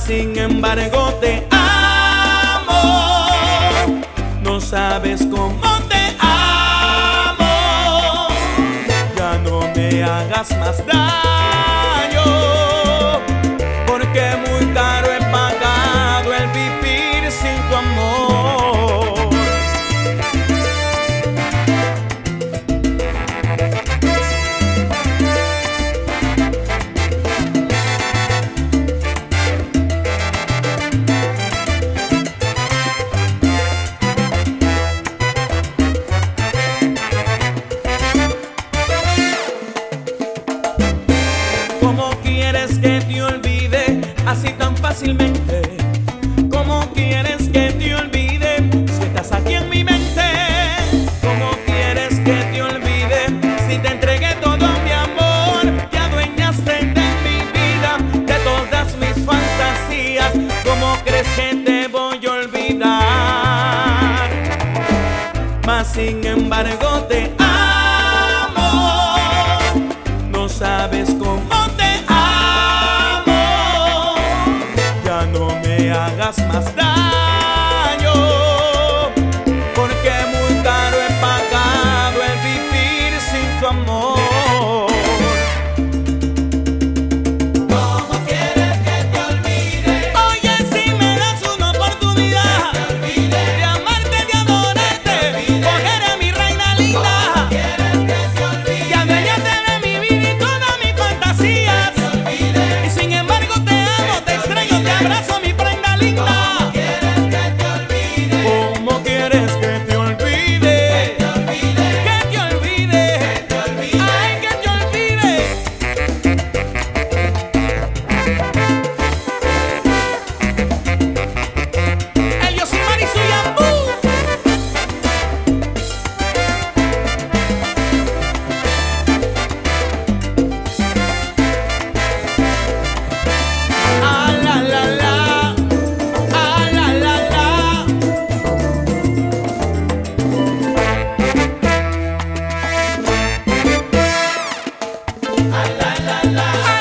sin embargo te amo. No sabes cómo te amo. Ya no me hagas más daño, porque muy caro he pagado el vivir sin tu amor. ¿Cómo quieres que te olvide así tan fácilmente? ¿Cómo quieres que te olvide si estás aquí en mi mente? ¿Cómo quieres que te olvide si te entregué todo mi amor? Te adueñaste de mi vida, de todas mis fantasías. ¿Cómo crees que te voy a olvidar? Mas sin embargo te amo. No sabes cómo te amo. Ya no me hagas más daño, porque muy caro he pagado el vivir sin tu amor. ¿Cómo quieres que te olvide? Oye, si me das una oportunidad de amarte, de adorarte, coger a mi reina linda, ¿Quieres que te olvide? que adueñaste de mi vida y todas mis fantasías. Y sin embargo te amo, te extraño, te abrazo, mi prenda linda. ¿Quieres que te olvide? ¿Cómo quieres que te olvide? Que te olvide. Ay, que te olvide. El Yosimar y su Yambú. Ah, la, la, la. Ah, la, la, la. La la la.